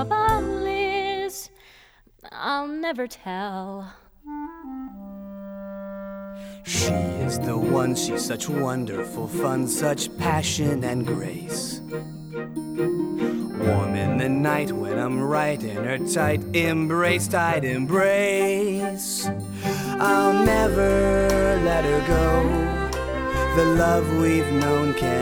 trouble is, I'll never tell. She is the one, she's such wonderful fun, such passion and grace. Warm in the night when I'm right in her tight embrace, tight embrace. I'll never let her go. The love we've known can't